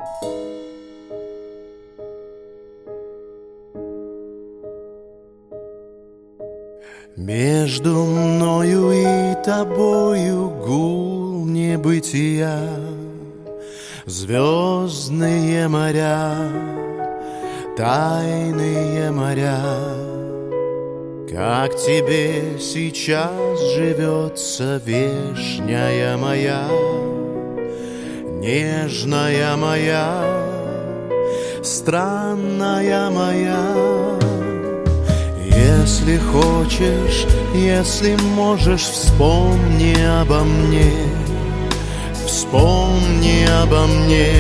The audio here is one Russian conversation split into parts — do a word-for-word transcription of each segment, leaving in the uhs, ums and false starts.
Между мною и тобою гул небытия, звездные моря, тайные моря. Как тебе сейчас живется, вешняя моя, нежная моя, странная моя? Если хочешь, если можешь, вспомни обо мне, вспомни обо мне,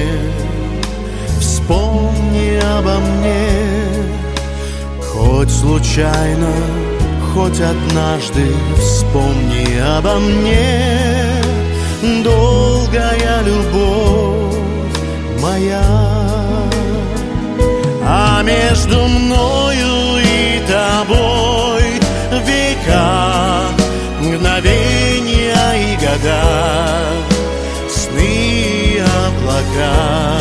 вспомни обо мне. Хоть случайно, хоть однажды вспомни обо мне, долгая любовь моя. А между мною и тобой века, мгновения и года, сны, облака.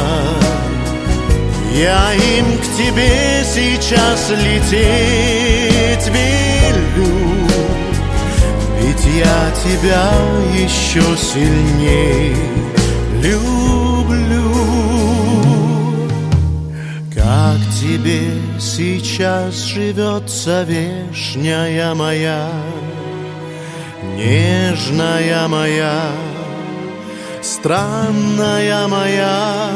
Я им к тебе сейчас лететь велю, ведь я тебя еще сильней люблю. Как тебе сейчас живется, вешняя моя, нежная моя, странная моя?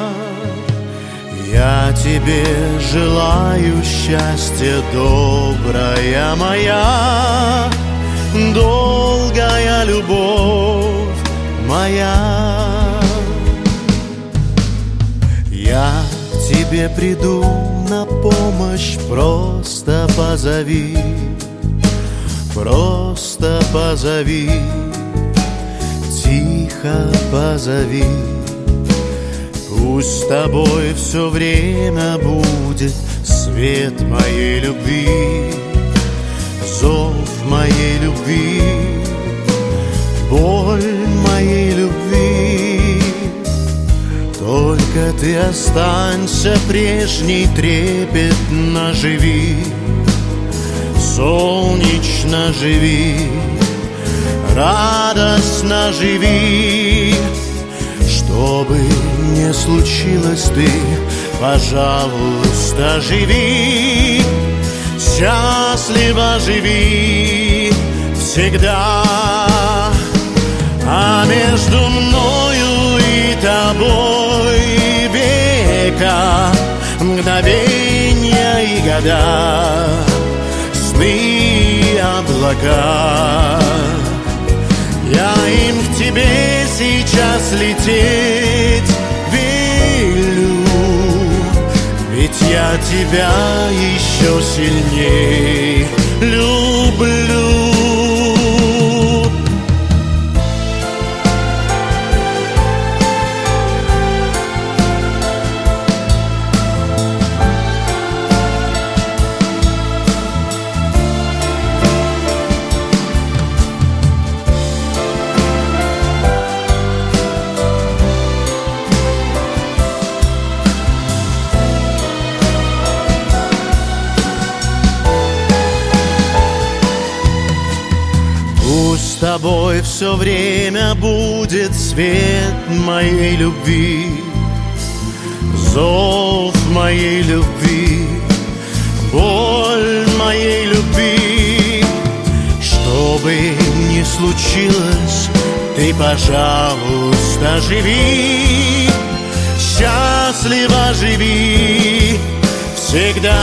Я тебе желаю счастья, добрая моя, долгая любовь моя. Я к тебе приду на помощь, просто позови, просто позови, тихо позови. Пусть с тобой все время будет свет моей любви, зов моей любви, боль моей любви. Только ты останься прежней, трепетно живи, солнечно живи, радостно живи. Что бы ни случилось, ты, пожалуйста, живи, счастливо живи всегда. А между мною и тобой века, мгновения и года, сны, облака. Я им к тебе сейчас лететь велю, ведь я тебя еще сильней люблю. С тобой все время будет свет моей любви, зов моей любви, боль моей любви. Что бы ни случилось, ты, пожалуйста, живи, счастливо живи всегда.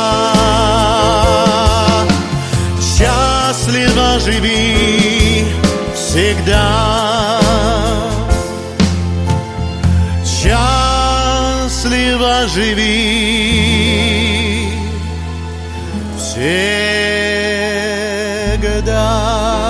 Счастливо живи всегда, счастливо живи всегда.